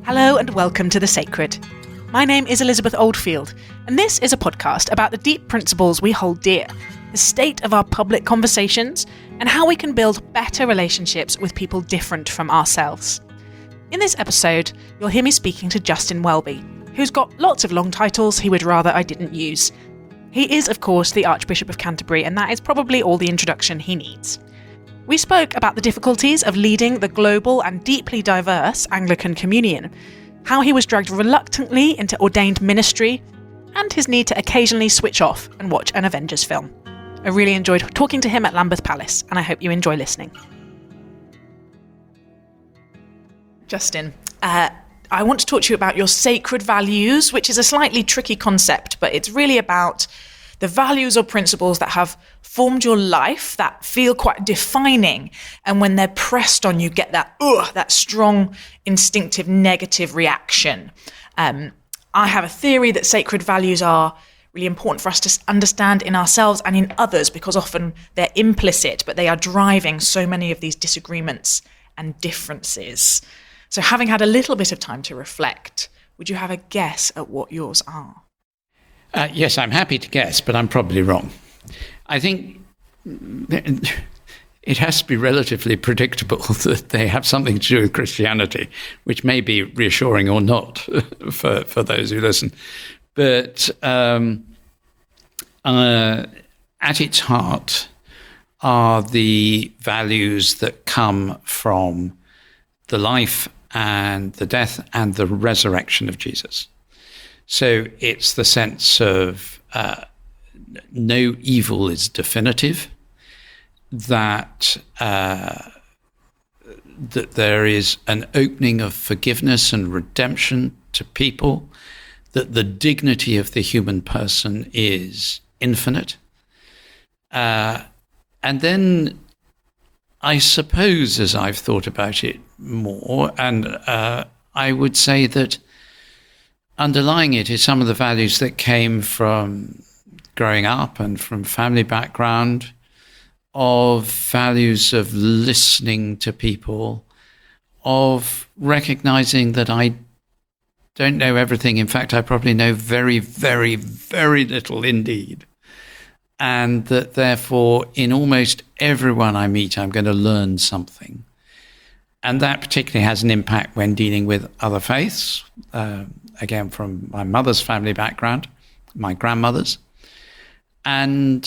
Hello and welcome to The Sacred. My name is Elizabeth Oldfield, and this is a podcast about the deep principles we hold dear, the state of our public conversations, and how we can build better relationships with people different from ourselves. In this episode, you'll hear me speaking to Justin Welby, who's got lots of long titles he would rather I didn't use. He is, of course, the Archbishop of Canterbury, and that is probably all the introduction he needs. We spoke about the difficulties of leading the global and deeply diverse Anglican Communion, how he was dragged reluctantly into ordained ministry, and his need to occasionally switch off and watch an Avengers film. I really enjoyed talking to him at Lambeth Palace, and I hope you enjoy listening. Justin, I want to talk to you about your sacred values, which is a slightly tricky concept, but it's really about the values or principles that have formed your life, that feel quite defining, and when they're pressed on, you get that strong, instinctive, negative reaction. I have a theory that sacred values are really important for us to understand in ourselves and in others, because often they're implicit, but they are driving so many of these disagreements and differences. So having had a little bit of time to reflect, would you have a guess at what yours are? Yes, I'm happy to guess, but I'm probably wrong. I think it has to be relatively predictable that they have something to do with Christianity, which may be reassuring or not for those who listen. But at its heart are the values that come from the life and the death and the resurrection of Jesus. So it's the sense of no evil is definitive, that there is an opening of forgiveness and redemption to people, that the dignity of the human person is infinite. And then I suppose, as I've thought about it more, and I would say that underlying it is some of the values that came from growing up and from family background, of values of listening to people, of recognizing that I don't know everything. In fact, I probably know very, very, very little indeed. And that therefore, in almost everyone I meet, I'm going to learn something. And that particularly has an impact when dealing with other faiths, again, from my mother's family background, my grandmother's. And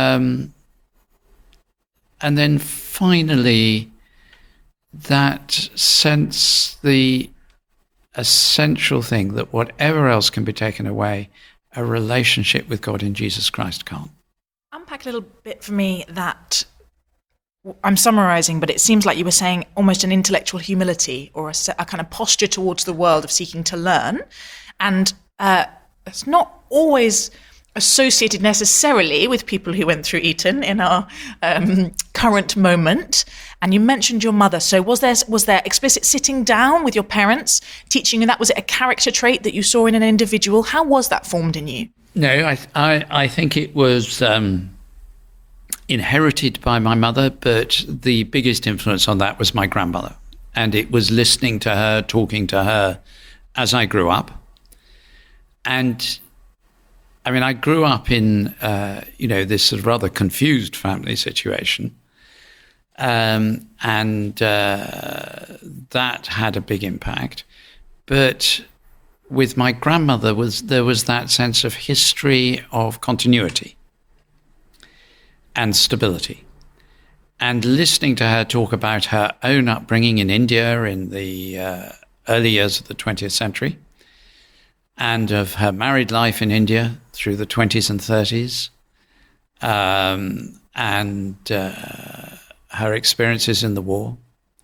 then finally, that sense, the essential thing that whatever else can be taken away, a relationship with God in Jesus Christ can't. Unpack a little bit for me that I'm summarising, but it seems like you were saying almost an intellectual humility or a kind of posture towards the world of seeking to learn. And it's not always associated necessarily with people who went through Eton in our current moment. And you mentioned your mother. So was there explicit sitting down with your parents, teaching you that? Was it a character trait that you saw in an individual? How was that formed in you? No, I think it was inherited by my mother, but the biggest influence on that was my grandmother. And it was listening to her, talking to her as I grew up. And I mean, I grew up in, this sort of rather confused family situation. And that had a big impact. But with my grandmother, there was that sense of history of continuity and stability. And listening to her talk about her own upbringing in India in the early years of the 20th century, and of her married life in India through the 20s and 30s, and her experiences in the war,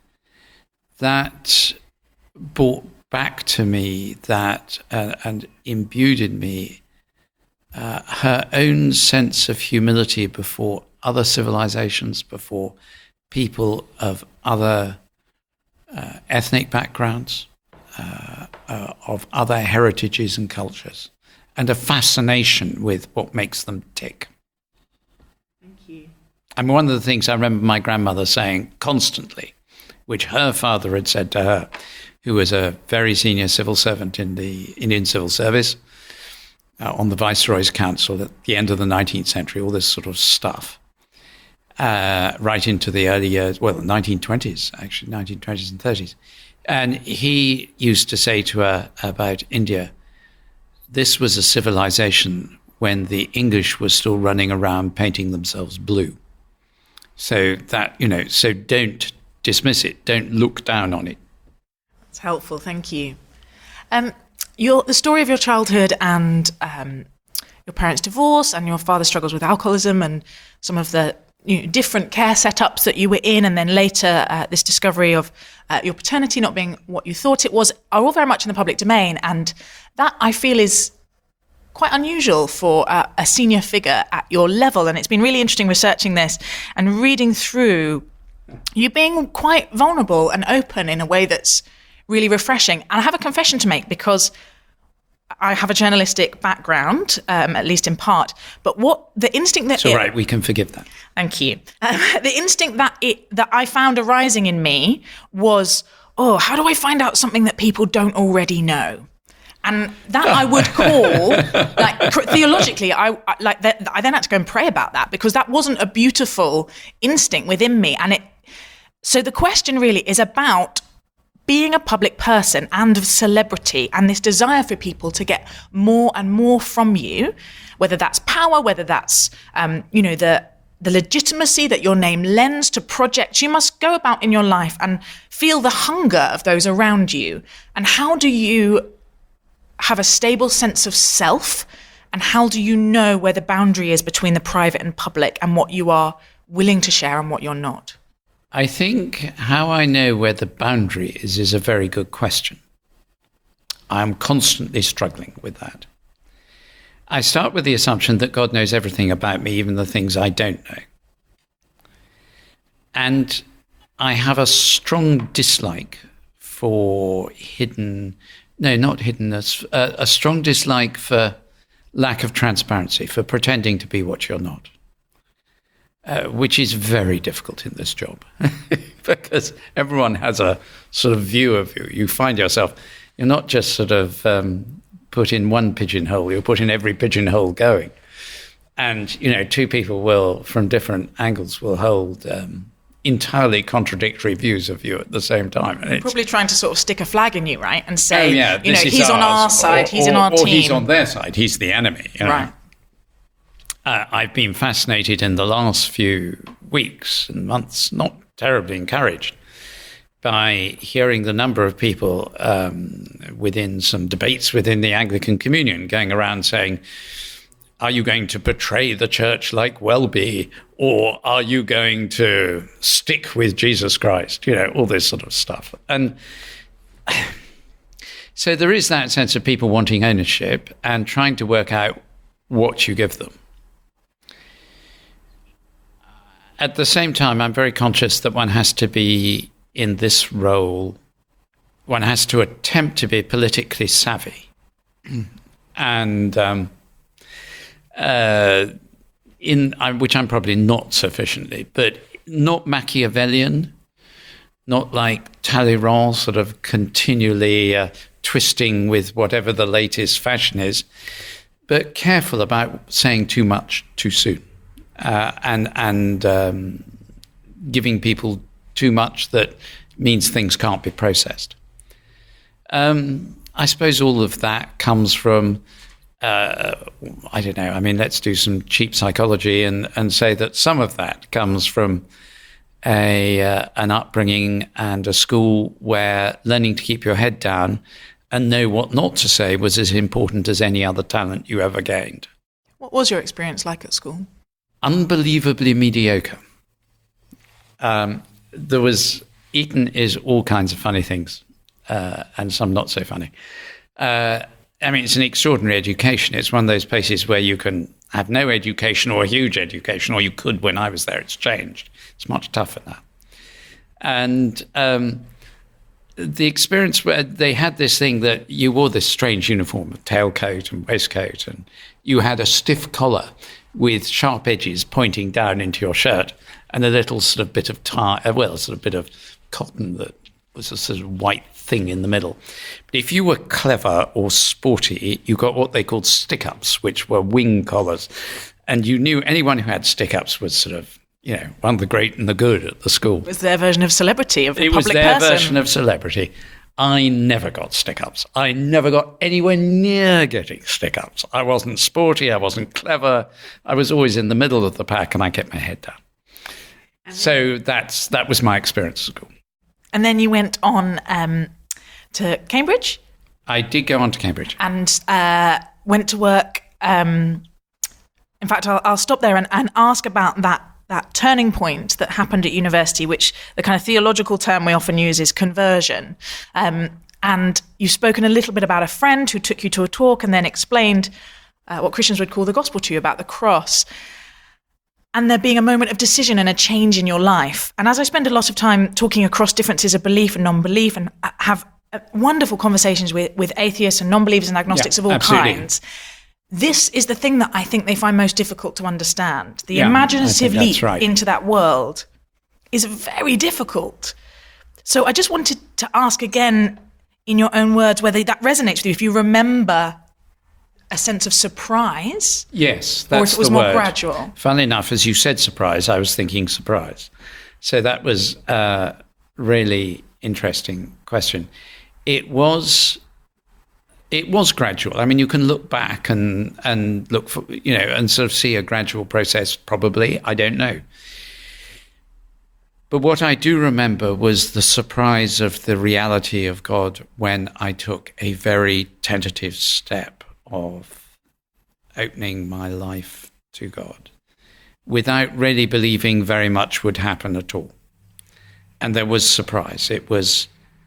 that brought back to me that and imbued in me her own sense of humility before other civilizations, before people of other ethnic backgrounds, of other heritages and cultures, and a fascination with what makes them tick. Thank you. I mean, one of the things I remember my grandmother saying constantly, which her father had said to her, who was a very senior civil servant in the Indian Civil Service, on the Viceroy's Council at the end of the 19th century, all this sort of stuff, right into the early years, well, the 1920s, actually, 1920s and 30s. And he used to say to her about India, this was a civilization when the English were still running around painting themselves blue. So that, so don't dismiss it, don't look down on it. That's helpful, thank you. The story of your childhood and your parents' divorce and your father's struggles with alcoholism and some of the different care setups that you were in, and then later this discovery of your paternity not being what you thought it was, are all very much in the public domain. And that, I feel, is quite unusual for a senior figure at your level. And it's been really interesting researching this and reading through you being quite vulnerable and open in a way that's really refreshing. And I have a confession to make, because I have a journalistic background, at least in part. But the instinct that... It's all right, we can forgive that. Thank you. The instinct that I found arising in me was, how do I find out something that people don't already know? And that I would call, theologically, I then had to go and pray about that, because that wasn't a beautiful instinct within me. So the question really is about being a public person and of celebrity, and this desire for people to get more and more from you, whether that's power, whether that's, the legitimacy that your name lends to projects. You must go about in your life and feel the hunger of those around you. And how do you have a stable sense of self? And how do you know where the boundary is between the private and public, and what you are willing to share and what you're not? I think how I know where the boundary is a very good question. I'm constantly struggling with that. I start with the assumption that God knows everything about me, even the things I don't know. And I have a strong dislike for a strong dislike for lack of transparency, for pretending to be what you're not. Which is very difficult in this job because everyone has a sort of view of you. You find yourself, you're not just sort of put in one pigeonhole, you're put in every pigeonhole going. And, two people from different angles will hold entirely contradictory views of you at the same time. And probably trying to sort of stick a flag in you, right? And say, he's ours, on our side, he's in our team. Or he's on their side, he's the enemy. Right. I've been fascinated in the last few weeks and months, not terribly encouraged, by hearing the number of people within some debates within the Anglican Communion going around saying, are you going to betray the church like Welby, or are you going to stick with Jesus Christ? All this sort of stuff. And so there is that sense of people wanting ownership and trying to work out what you give them. At the same time, I'm very conscious that one has to be in this role, one has to attempt to be politically savvy. And which I'm probably not sufficiently, but not Machiavellian, not like Talleyrand, sort of continually twisting with whatever the latest fashion is, but careful about saying too much too soon. And giving people too much that means things can't be processed. I suppose all of that comes from, I don't know, let's do some cheap psychology and say that some of that comes from an upbringing and a school where learning to keep your head down and know what not to say was as important as any other talent you ever gained. What was your experience like at school? Unbelievably mediocre. Eton is all kinds of funny things, and some not so funny. It's an extraordinary education. It's one of those places where you can have no education or a huge education, or you could when I was there. It's changed. It's much tougher now. And the experience where they had this thing that you wore this strange uniform, a tailcoat and waistcoat, and you had a stiff collar with sharp edges pointing down into your shirt and a little sort of bit of bit of cotton that was a sort of white thing in the middle. But if you were clever or sporty, you got what they called stick-ups, which were wing collars. And you knew anyone who had stick-ups was sort of, one of the great and the good at the school. It was their version of celebrity, of a public person. It was their version of celebrity. I never got stick-ups. I never got anywhere near getting stick-ups. I wasn't sporty. I wasn't clever. I was always in the middle of the pack, and I kept my head down. So that was my experience at school. And then you went on to Cambridge? I did go on to Cambridge. And went to work. In fact, I'll stop there and ask about that turning point that happened at university, which the kind of theological term we often use is conversion. And you've spoken a little bit about a friend who took you to a talk and then explained what Christians would call the gospel to you about the cross. And there being a moment of decision and a change in your life. And as I spend a lot of time talking across differences of belief and non-belief and have wonderful conversations with atheists and non-believers and agnostics of all kinds, this is the thing that I think they find most difficult to understand. The imaginative leap into that world is very difficult. So I just wanted to ask again, in your own words, whether that resonates with you, if you remember a sense of surprise. Yes, that's the word. Or if it was more gradual. Funnily enough, as you said surprise, I was thinking surprise. So that was a really interesting question. It was gradual. I mean, you can look back and look for, and sort of see a gradual process, probably. I don't know. But what I do remember was the surprise of the reality of God when I took a very tentative step of opening my life to God without really believing very much would happen at all. And there was surprise. It was,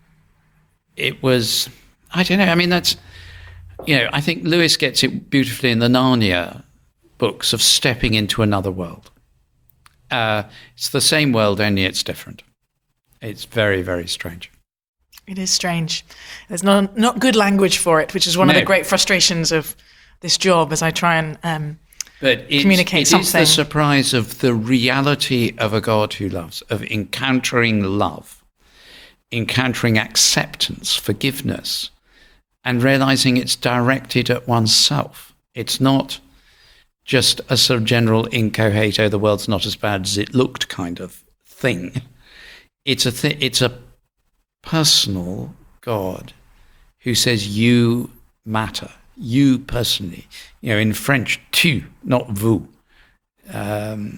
I don't know. I mean, that's, I think Lewis gets it beautifully in the Narnia books of stepping into another world. It's the same world, only it's different. It's very, very strange. It is strange. There's not good language for it, which is one of the great frustrations of this job as I try and communicate something. It is the surprise of the reality of a God who loves, of encountering love, encountering acceptance, forgiveness, and realizing it's directed at oneself. It's not just a sort of general incohate, the world's not as bad as it looked kind of thing. It's a personal God who says you matter, you personally. In French, tu, not vous. The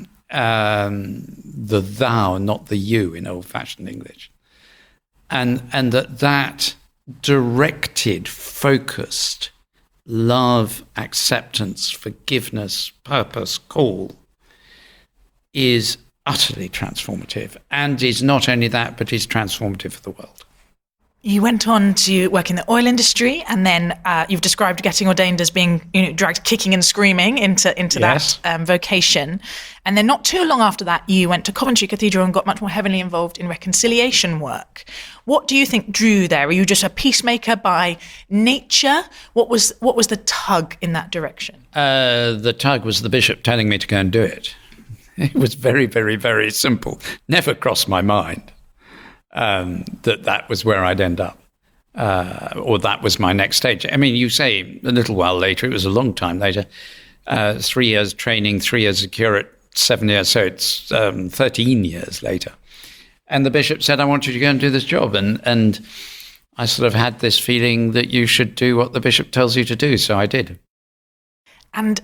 thou, not the you in old-fashioned English. And that directed, focused love, acceptance, forgiveness, purpose, call is utterly transformative, and is not only that, but is transformative for the world. You went on to work in the oil industry, and then you've described getting ordained as being dragged kicking and screaming into Yes. that vocation. And then not too long after that, you went to Coventry Cathedral and got much more heavily involved in reconciliation work. What do you think drew you there? Were you just a peacemaker by nature? What was the tug in that direction? The tug was the bishop telling me to go and do it. It was very, very, very simple. Never crossed my mind that was where I'd end up, or that was my next stage. I mean, you say a little while later, it was a long time later, 3 years training, 3 years as curate, 7 years, so it's 13 years later. And the bishop said, I want you to go and do this job. And I sort of had this feeling that you should do what the bishop tells you to do, so I did. And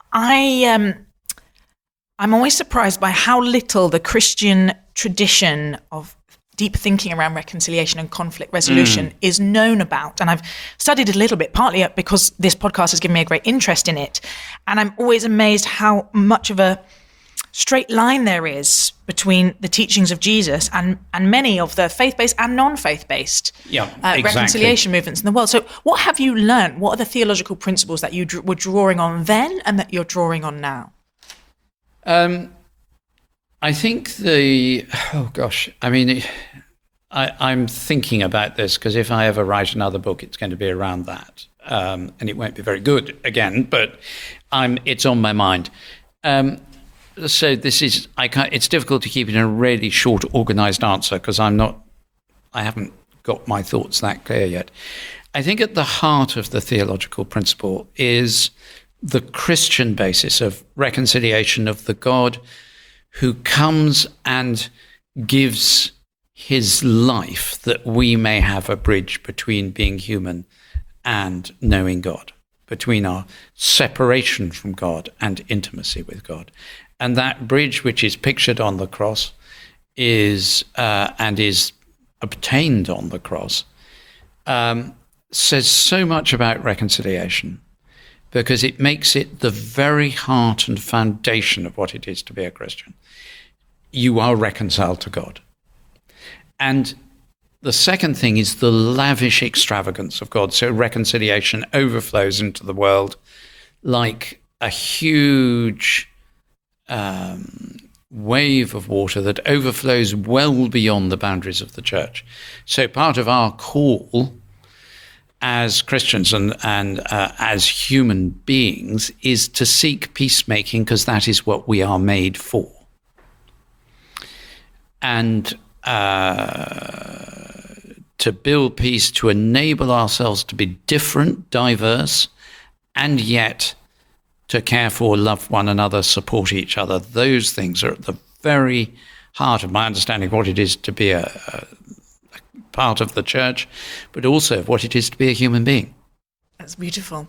I'm always surprised by how little the Christian tradition of deep thinking around reconciliation and conflict resolution is known about. And I've studied it a little bit, partly because this podcast has given me a great interest in it. And I'm always amazed how much of a straight line there is between the teachings of Jesus and many of the faith-based and non-faith-based reconciliation movements in the world. So what have you learned? What are the theological principles that you were drawing on then and that you're drawing on now? I think I'm thinking about this because if I ever write another book, it's going to be around that. And it won't be very good again, but it's on my mind. So it's difficult to keep it in a really short, organized answer because I'm not I haven't got my thoughts that clear yet. I think at the heart of the theological principle is the Christian basis of reconciliation, of the God who comes and gives his life that we may have a bridge between being human and knowing God, between our separation from God and intimacy with God. And that bridge, which is pictured on the cross, is obtained on the cross, says so much about reconciliation, because it makes it the very heart and foundation of what it is to be a Christian. You are reconciled to God. And the second thing is the lavish extravagance of God. So reconciliation overflows into the world like a huge wave of water that overflows well beyond the boundaries of the church. So part of our call as Christians and as human beings is to seek peacemaking, because that is what we are made for. And to build peace, to enable ourselves to be different, diverse, and yet to care for, love one another, support each other. Those things are at the very heart of my understanding of what it is to be a part of the church, but also of what it is to be a human being. That's beautiful.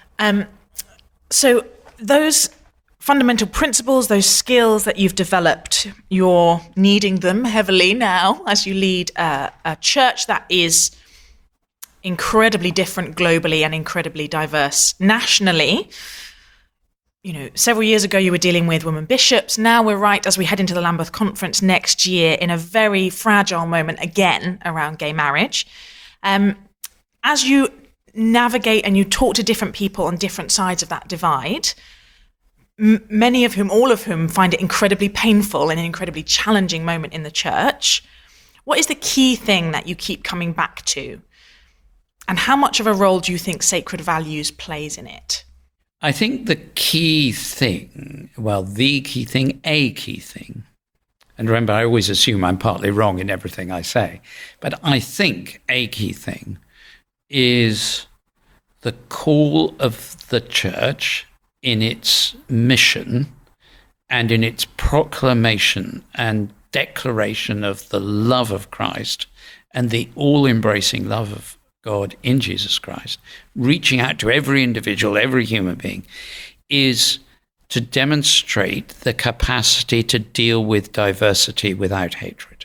So those fundamental principles, those skills that you've developed, you're needing them heavily now as you lead a church that is incredibly different globally and incredibly diverse nationally. You know, several years ago you were dealing with women bishops. Now we're right as we head into the Lambeth Conference next year in a very fragile moment again around gay marriage. As you navigate and you talk to different people on different sides of that divide, many of whom, all of whom, find it incredibly painful and an incredibly challenging moment in the church, what is the key thing that you keep coming back to? And how much of a role do you think sacred values plays in it? I think the key thing, a key thing, and remember, I always assume I'm partly wrong in everything I say, but I think a key thing is the call of the church in its mission and in its proclamation and declaration of the love of Christ and the all-embracing love of God in Jesus Christ, reaching out to every individual, every human being, is to demonstrate the capacity to deal with diversity without hatred.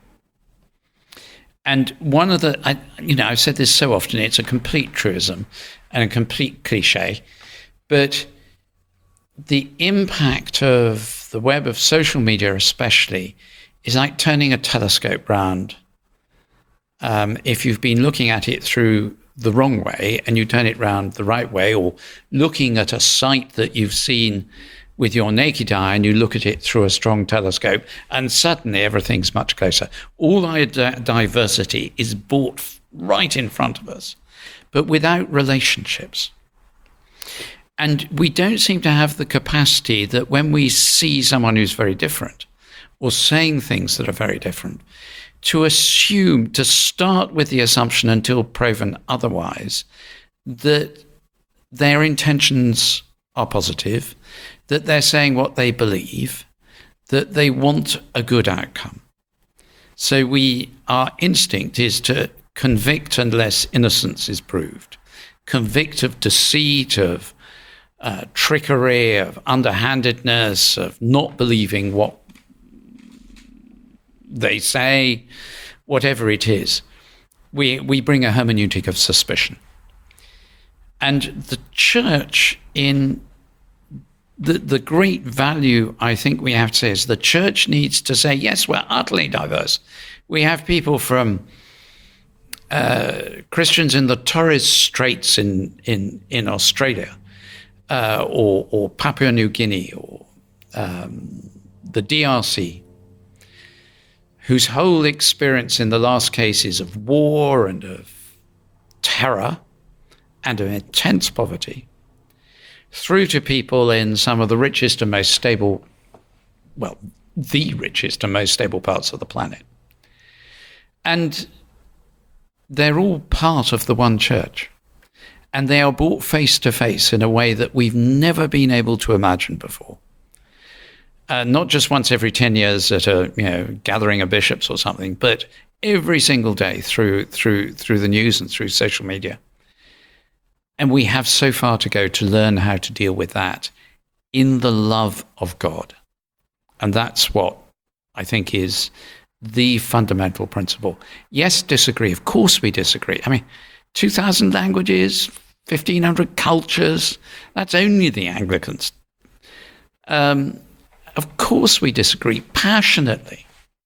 And one of the, I've said this so often, it's a complete truism and a complete cliche, but the impact of the web, of social media especially, is like turning a telescope round. If you've been looking at it through the wrong way and you turn it round the right way, or looking at a site that you've seen with your naked eye and you look at it through a strong telescope, and suddenly everything's much closer. All our diversity is brought right in front of us, but without relationships. And we don't seem to have the capacity that when we see someone who's very different or saying things that are very different, to start with the assumption until proven otherwise, that their intentions are positive, that they're saying what they believe, that they want a good outcome. So our instinct is to convict unless innocence is proved, convict of deceit, of trickery, of underhandedness, of not believing what they say, whatever it is. We bring a hermeneutic of suspicion. And the church, in the great value I think we have to say is the church needs to say, yes, we're utterly diverse. We have people from Christians in the Torres Straits in Australia, or Papua New Guinea, or the DRC, whose whole experience in the last cases of war and of terror and of intense poverty, through to people in some of the richest and most stable, the richest and most stable parts of the planet. And they're all part of the one church. And they are brought face to face in a way that we've never been able to imagine before. Not just once every 10 years at a gathering of bishops or something, but every single day through the news and through social media. And we have so far to go to learn how to deal with that in the love of God. And that's what I think is the fundamental principle. Yes, disagree. Of course we disagree. I mean, 2,000 languages, 1,500 cultures. That's only the Anglicans. Of course we disagree passionately.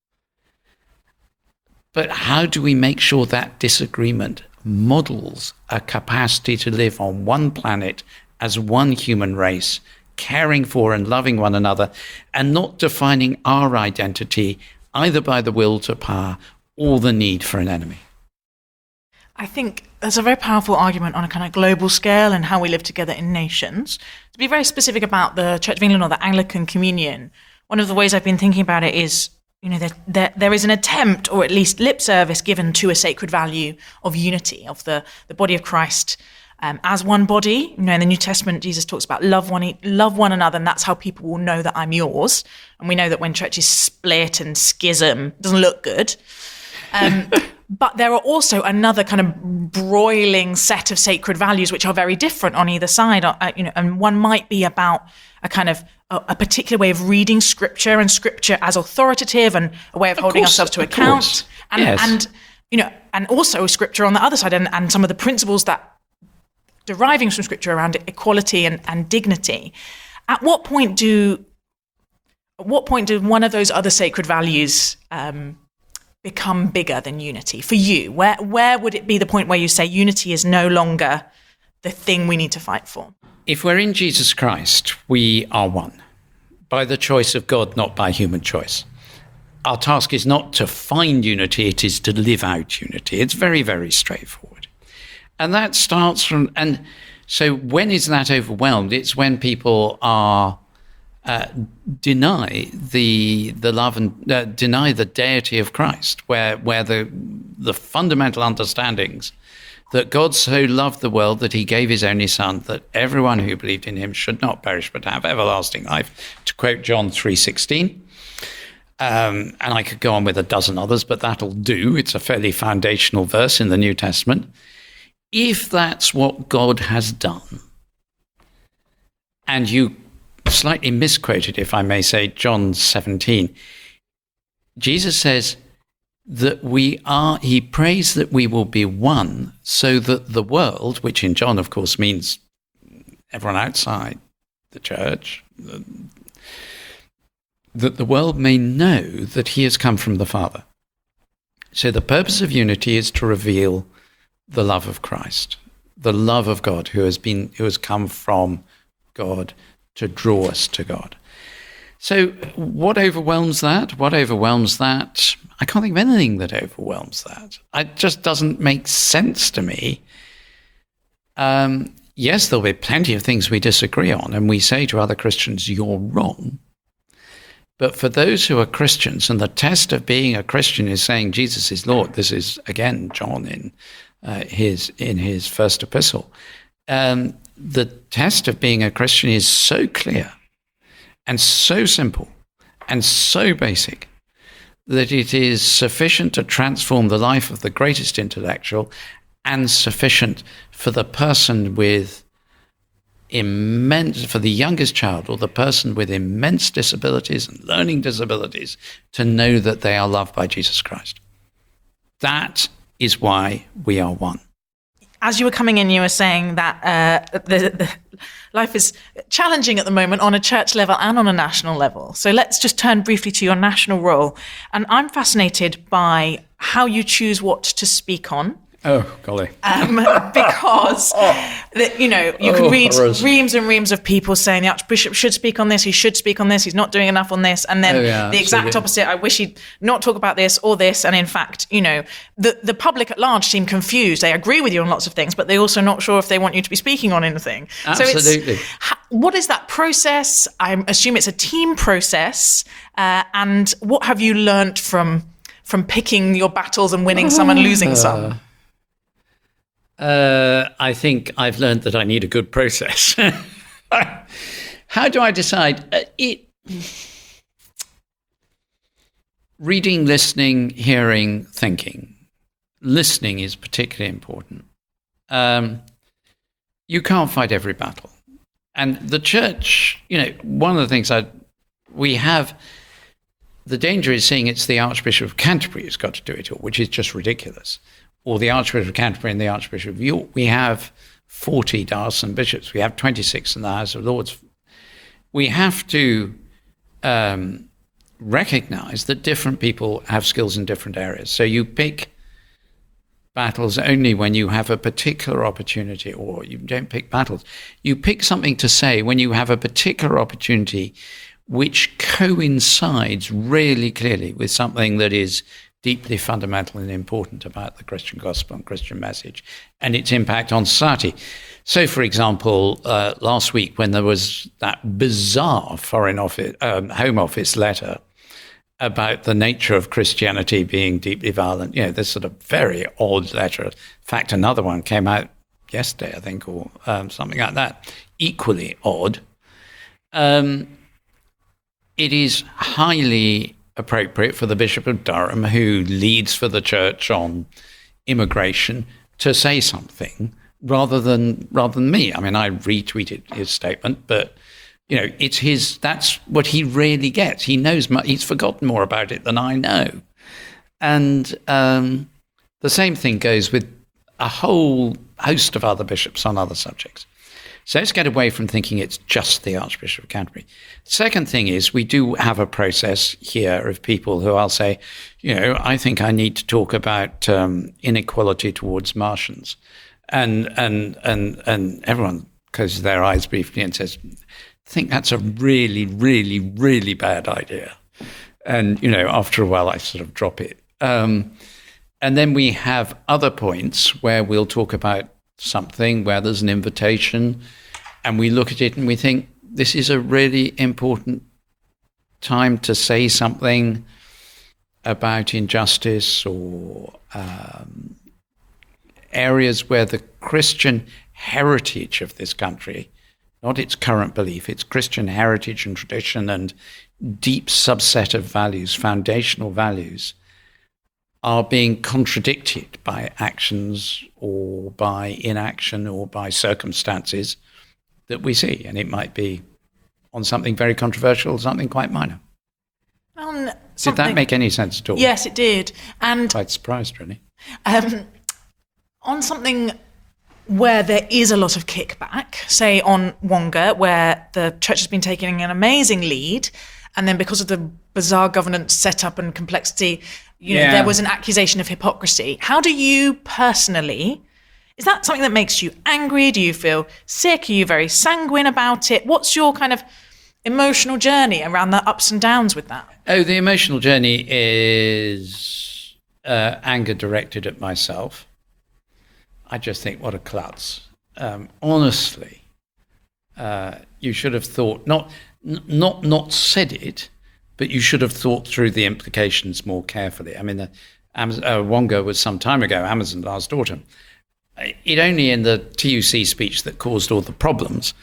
But how do we make sure that disagreement models a capacity to live on one planet as one human race, caring for and loving one another, and not defining our identity either by the will to power or the need for an enemy? I think there's a very powerful argument on a kind of global scale and how we live together in nations. To be very specific about the Church of England or the Anglican Communion, one of the ways I've been thinking about it is, there is an attempt, or at least lip service, given to a sacred value of unity, of the body of Christ as one body. In the New Testament, Jesus talks about love one another, and that's how people will know that I'm yours. And we know that when churches split and schism, it doesn't look good. But there are also another kind of broiling set of sacred values which are very different on either side. And one might be about a kind of a particular way of reading Scripture, and Scripture as authoritative, and a way of holding ourselves to account. And also Scripture on the other side, and some of the principles that deriving from Scripture around equality and dignity. At what point do one of those other sacred values become bigger than unity for you? Where would it be the point where you say unity is no longer the thing we need to fight for? If we're in Jesus Christ, we are one by the choice of God, not by human choice. Our task is not to find unity, it is to live out unity. It's very, very straightforward. And that starts from, and so when is that overwhelmed? It's when people are deny the love and deny the deity of Christ, where the fundamental understandings that God so loved the world that he gave his only son, that everyone who believed in him should not perish but have everlasting life, to quote John 3:16. And I could go on with a dozen others, but that'll do. It's a fairly foundational verse in the New Testament. If that's what God has done, and you slightly misquoted, if I may say, John 17, Jesus says that he prays that we will be one, so that the world, which in John, of course, means everyone outside the church, that the world may know that he has come from the Father. So the purpose of unity is to reveal the love of Christ, the love of God who has come from God to draw us to God. So what overwhelms that? I can't think of anything that overwhelms that. It just doesn't make sense to me. Yes, there'll be plenty of things we disagree on, and we say to other Christians, you're wrong. But for those who are Christians, and the test of being a Christian is saying Jesus is Lord. This is, again, John in his first epistle. The test of being a Christian is so clear and so simple and so basic that it is sufficient to transform the life of the greatest intellectual, and sufficient for the person with for the youngest child, or the person with immense disabilities and learning disabilities, to know that they are loved by Jesus Christ. That is why we are one. As you were coming in, you were saying that the life is challenging at the moment on a church level and on a national level. So let's just turn briefly to your national role. And I'm fascinated by how you choose what to speak on. Oh, golly. Because, you can read reams and reams of people saying the Archbishop should speak on this, he should speak on this, he's not doing enough on this. And then the exact opposite, I wish he'd not talk about this or this. And in fact, the public at large seem confused. They agree with you on lots of things, but they're also not sure if they want you to be speaking on anything. Absolutely. So what is that process? I assume it's a team process. And what have you learned from picking your battles and winning some and losing some? I think I've learned that I need a good process. How do I decide? Reading, listening, hearing, thinking. Listening is particularly important. You can't fight every battle. And the church, one of the things we have, the danger is seeing it's the Archbishop of Canterbury who's got to do it all, which is just ridiculous. Or the Archbishop of Canterbury and the Archbishop of York. We have 40 diocesan bishops. We have 26 in the House of Lords. We have to recognize that different people have skills in different areas. So you pick battles only when you have a particular opportunity, or you don't pick battles. You pick something to say when you have a particular opportunity which coincides really clearly with something that is deeply fundamental and important about the Christian gospel and Christian message and its impact on society. So, for example, last week when there was that bizarre Home Office letter about the nature of Christianity being deeply violent, this sort of very odd letter. In fact, another one came out yesterday, I think, or something like that, equally odd. It is highly appropriate for the Bishop of Durham, who leads for the church on immigration, to say something rather than me. I mean, I retweeted his statement, but it's his. That's what he really gets. He knows. He's forgotten more about it than I know, and the same thing goes with a whole host of other bishops on other subjects. So let's get away from thinking it's just the Archbishop of Canterbury. Second thing is, we do have a process here of people who I'll say, I think I need to talk about inequality towards Martians. And everyone closes their eyes briefly and says, I think that's a really, really, really bad idea. And, after a while, I sort of drop it. And then we have other points where we'll talk about something where there's an invitation and we look at it and we think this is a really important time to say something about injustice or areas where the Christian heritage of this country, not its current belief, its Christian heritage and tradition and deep subset of values, foundational values, are being contradicted by actions or by inaction or by circumstances that we see. And it might be on something very controversial, something quite minor. Did that make any sense at all? Yes, it did. And quite surprised, really. On something where there is a lot of kickback, say on Wonga, where the church has been taking an amazing lead, and then because of the bizarre governance setup and complexity, there was an accusation of hypocrisy. How do you personally, is that something that makes you angry? Do you feel sick? Are you very sanguine about it? What's your kind of emotional journey around the ups and downs with that? Oh, the emotional journey is anger directed at myself. I just think, what a klutz. Honestly, you should have thought, not said it, but you should have thought through the implications more carefully. I mean, Wonga was some time ago, Amazon last autumn. It only in the TUC speech that caused all the problems,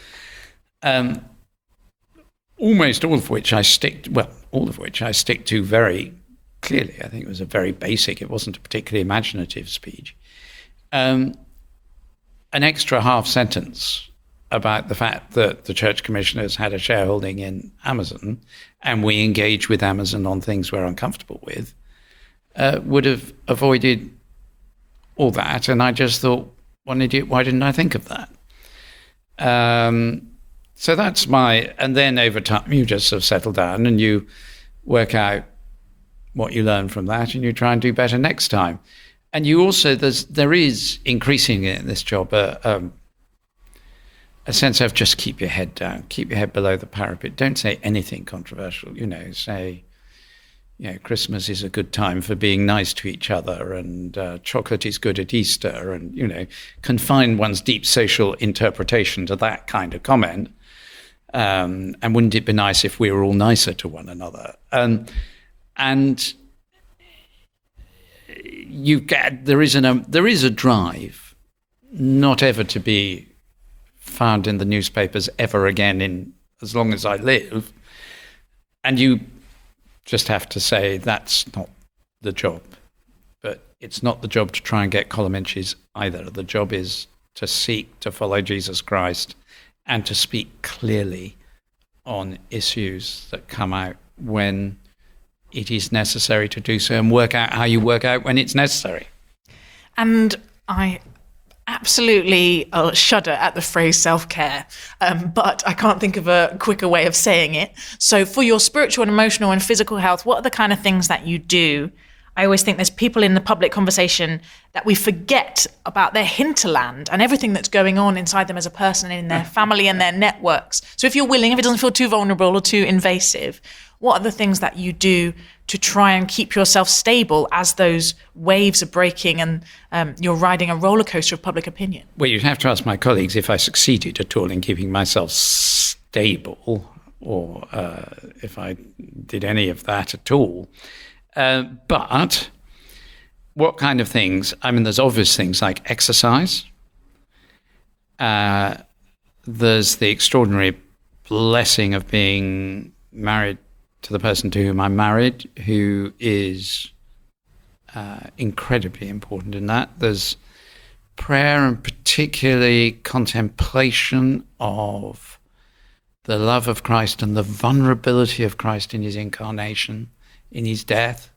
almost all of which I stick to very clearly. I think it was a very basic, it wasn't a particularly imaginative speech. An extra half sentence about the fact that the church commissioners had a shareholding in Amazon and we engage with Amazon on things we're uncomfortable with, would have avoided all that. And I just thought, what an idiot, why didn't I think of that? So that's and then over time you just sort of settle down and you work out what you learn from that and you try and do better next time. And you also, there is increasingly in this job a sense of just keep your head down, keep your head below the parapet. Don't say anything controversial, say, Christmas is a good time for being nice to each other and chocolate is good at Easter and, confine one's deep social interpretation to that kind of comment. And wouldn't it be nice if we were all nicer to one another? And there is a drive not ever to be found in the newspapers ever again in as long as I live. And you just have to say that's not the job. But it's not the job to try and get column inches either. The job is to seek to follow Jesus Christ and to speak clearly on issues that come out when it is necessary to do so, and work out how you work out when it's necessary. And I absolutely shudder at the phrase self-care, but I can't think of a quicker way of saying it. So for your spiritual and emotional and physical health, what are the kind of things that you do? I always think there's people in the public conversation that we forget about their hinterland and everything that's going on inside them as a person, in their family and their networks. So if you're willing, if it doesn't feel too vulnerable or too invasive, what are the things that you do to try and keep yourself stable as those waves are breaking and you're riding a roller coaster of public opinion? Well, you'd have to ask my colleagues if I succeeded at all in keeping myself stable, or if I did any of that at all. But what kind of things? I mean, there's obvious things like exercise. There's the extraordinary blessing of being married to the person to whom I'm married, who is incredibly important in that. There's prayer, and particularly contemplation of the love of Christ and the vulnerability of Christ in his incarnation, in his death,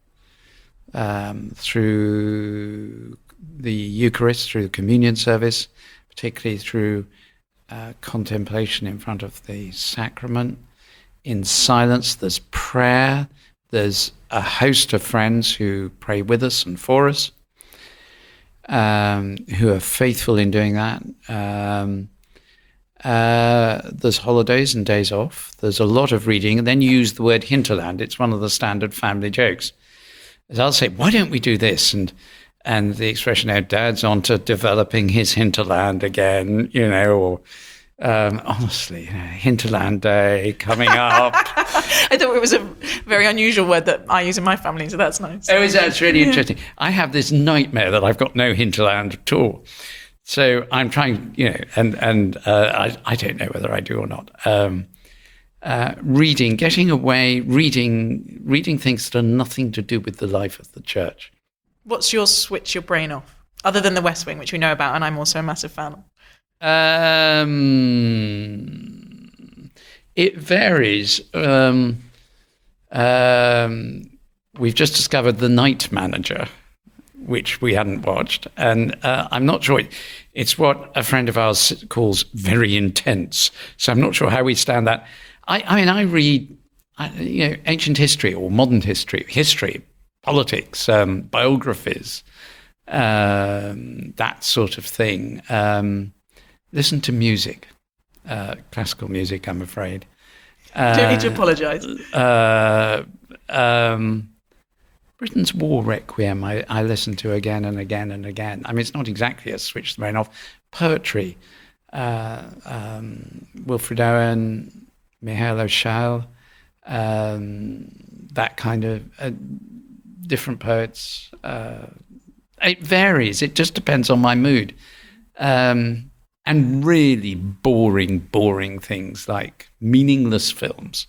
through the Eucharist, through the communion service, particularly through contemplation in front of the sacrament. In silence, there's prayer. There's a host of friends who pray with us and for us, who are faithful in doing that. There's holidays and days off. There's a lot of reading. And then you use the word hinterland. It's one of the standard family jokes. As I'll say, why don't we do this? And the expression, oh, Dad's on to developing his hinterland again, or honestly, hinterland day coming up. I thought it was a very unusual word that I use in my family, so that's nice. Oh, that's really interesting. I have this nightmare that I've got no hinterland at all. So I'm trying, and I don't know whether I do or not. Reading, getting away, reading things that are nothing to do with the life of the church. What's your switch your brain off, other than The West Wing, which we know about, and I'm also a massive fan of? It varies. We've just discovered The Night Manager, which we hadn't watched, and I'm not sure. It's what a friend of ours calls very intense. So I'm not sure how we stand that. I read, ancient history or modern history, politics, biographies, that sort of thing. Listen to music, classical music, I'm afraid. You don't need to apologise. Britain's War Requiem I listen to again and again and again. I mean, it's not exactly a switch the brain off. Poetry, Wilfred Owen, Mihail Oshal, that kind of different poets. It varies. It just depends on my mood. And really boring things like meaningless films.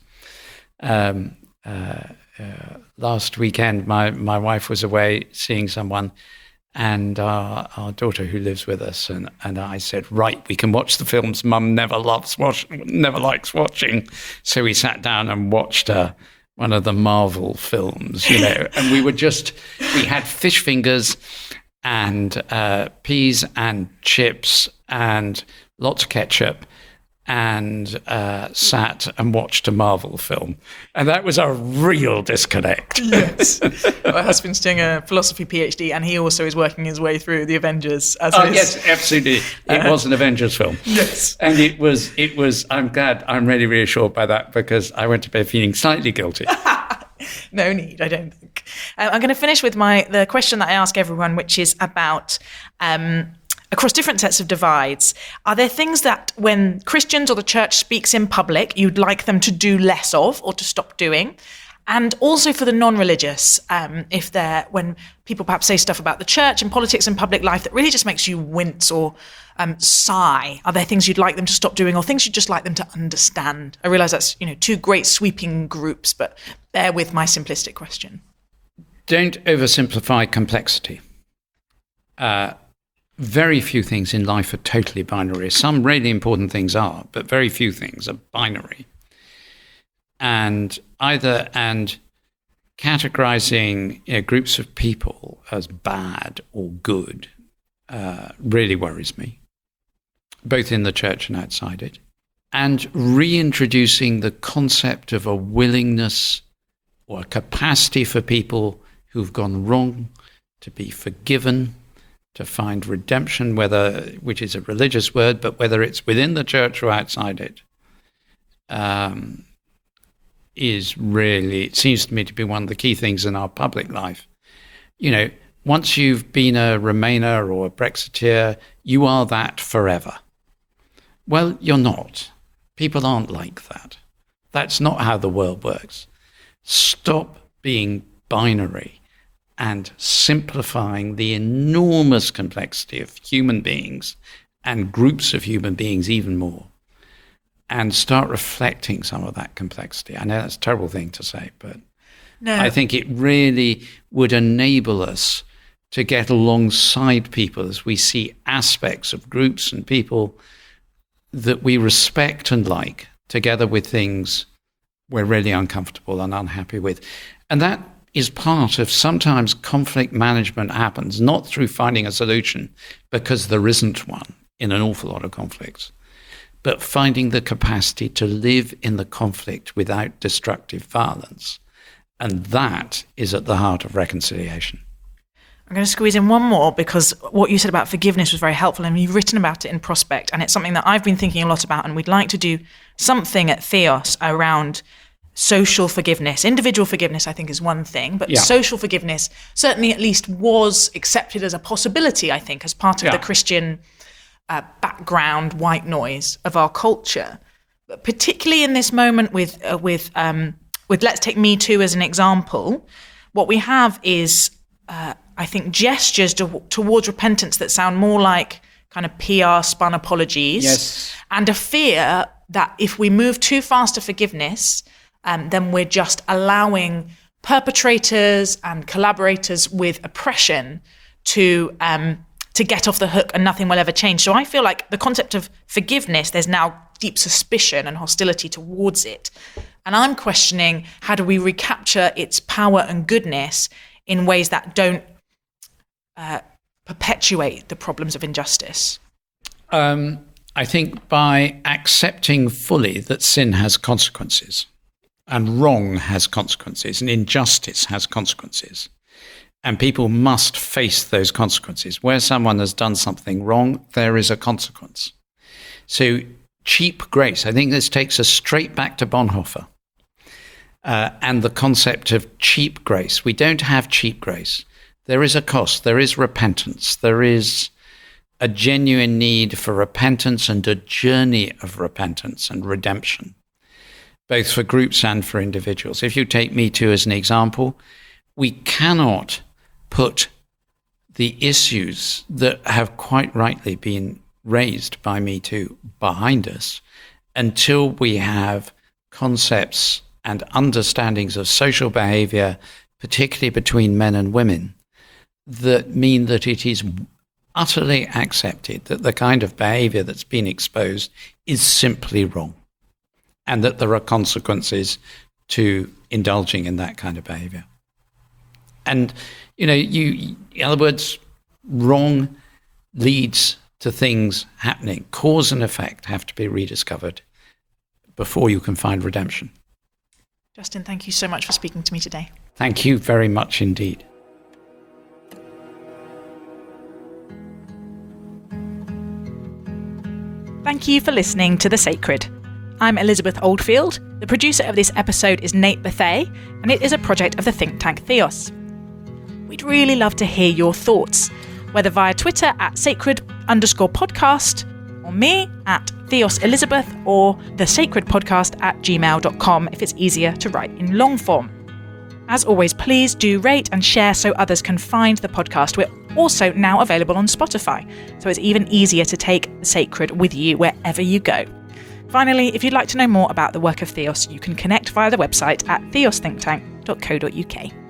Last weekend, my wife was away seeing someone, and our daughter who lives with us, and I said, right, we can watch the films Mum never likes watching. So we sat down and watched one of the Marvel films, and we had fish fingers and peas and chips and lots of ketchup, and sat and watched a Marvel film. And that was a real disconnect. Yes. My husband's doing a philosophy PhD, and he also is working his way through the Avengers. Yes, absolutely. It was an Avengers film. Yes. And it was, I'm glad, I'm really reassured by that, because I went to bed feeling slightly guilty. No need, I don't think. I'm going to finish with the question that I ask everyone, which is about across different sets of divides. Are there things that when Christians or the church speaks in public, you'd like them to do less of or to stop doing? And also for the non-religious, when people perhaps say stuff about the church and politics and public life that really just makes you wince or sigh. Are there things you'd like them to stop doing, or things you'd just like them to understand? I realise that's two great sweeping groups, but bear with my simplistic question. Don't oversimplify complexity. Very few things in life are totally binary. Some really important things are, but very few things are binary. And categorizing groups of people as bad or good really worries me, both in the church and outside it. And reintroducing the concept of a willingness or a capacity for people who've gone wrong to be forgiven, to find redemption, which is a religious word, but whether it's within the church or outside it, is really, it seems to me to be one of the key things in our public life. Once you've been a Remainer or a Brexiteer, you are that forever. Well, you're not. People aren't like that. That's not how the world works. Stop being binary and simplifying the enormous complexity of human beings and groups of human beings even more, and start reflecting some of that complexity. I know that's a terrible thing to say, but no. I think it really would enable us to get alongside people as we see aspects of groups and people that we respect and like, together with things we're really uncomfortable and unhappy with. And that is part of, sometimes conflict management happens not through finding a solution, because there isn't one in an awful lot of conflicts, but finding the capacity to live in the conflict without destructive violence. And that is at the heart of reconciliation. I'm going to squeeze in one more, because what you said about forgiveness was very helpful, and you've written about it in Prospect, and it's something that I've been thinking a lot about, and we'd like to do something at Theos around social forgiveness. Individual forgiveness, I think, is one thing, but social forgiveness certainly at least was accepted as a possibility, I think, as part of the Christian background white noise of our culture. But particularly in this moment with let's take Me Too as an example, what we have is I think gestures towards repentance that sound more like kind of PR spun apologies, and a fear that if we move too fast to forgiveness, then we're just allowing perpetrators and collaborators with oppression to get off the hook, and nothing will ever change. So I feel like the concept of forgiveness, there's now deep suspicion and hostility towards it. And I'm questioning, how do we recapture its power and goodness in ways that don't perpetuate the problems of injustice? I think by accepting fully that sin has consequences, and wrong has consequences, and injustice has consequences, and people must face those consequences. Where someone has done something wrong, there is a consequence. So cheap grace, I think this takes us straight back to Bonhoeffer and the concept of cheap grace. We don't have cheap grace. There is a cost, there is repentance, there is a genuine need for repentance and a journey of repentance and redemption, both for groups and for individuals. If you take Me Too as an example, we cannot put the issues that have quite rightly been raised by Me Too behind us until we have concepts and understandings of social behavior, particularly between men and women, that mean that it is utterly accepted that the kind of behavior that's been exposed is simply wrong, and that there are consequences to indulging in that kind of behavior. And, in other words, wrong leads to things happening. Cause and effect have to be rediscovered before you can find redemption. Justin, thank you so much for speaking to me today. Thank you very much indeed. Thank you for listening to The Sacred. I'm Elizabeth Oldfield. The producer of this episode is Nate Bethay, and it is a project of the think tank Theos. We'd really love to hear your thoughts, whether via Twitter at sacred_podcast, or me at Theos Elizabeth, or thesacredpodcast@gmail.com if it's easier to write in long form. As always, please do rate and share so others can find the podcast. We're also now available on Spotify, so it's even easier to take the sacred with you wherever you go. Finally, if you'd like to know more about the work of Theos, you can connect via the website at theosthinktank.co.uk.